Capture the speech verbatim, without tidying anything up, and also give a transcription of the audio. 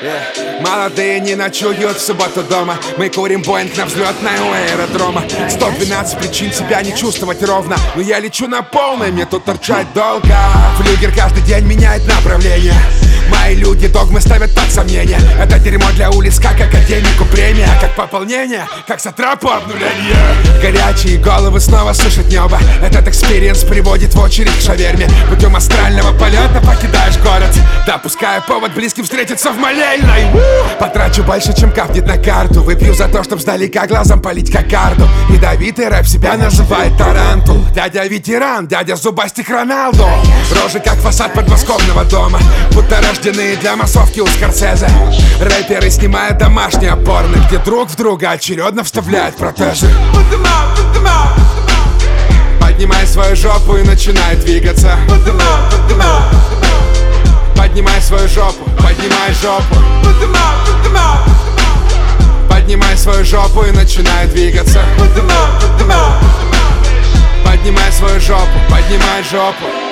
Yeah. Молодые не ночуют в субботу дома. Мы курим боинг на взлетной у аэродрома. Сто двенадцать причин себя не чувствовать ровно. Но я лечу на полной, мне тут торчать долго. Флюгер каждый день меняет направление. Мои люди догмы ставят под сомнение. Это дерьмо для улиц, как академику премия. Как пополнение, как сатрапу обнуление. Горячие головы снова слышат небо. Этот экспириенс приводит в очередь к шаверме. Путем астрального полета покидаешь город. Допускаю повод близким встретиться в молельной. Потрачу больше, чем капнет на карту. Выпью за то, чтоб сдалека глазом полить кокарду. Ядовитый рэп себя называет тарантул. Дядя ветеран, дядя зубастик Роналду. Рожи как фасад подмосковного дома, будто рожденные для массовки у Скорсезе. Рэперы снимают домашние порно, где друг в друга очередно вставляют протезы. Поднимай свою жопу и начинай двигаться. Поднимай свою жопу, поднимай жопу. Поднимай свою жопу и начинай двигаться. Поднимай свою жопу, поднимай жопу.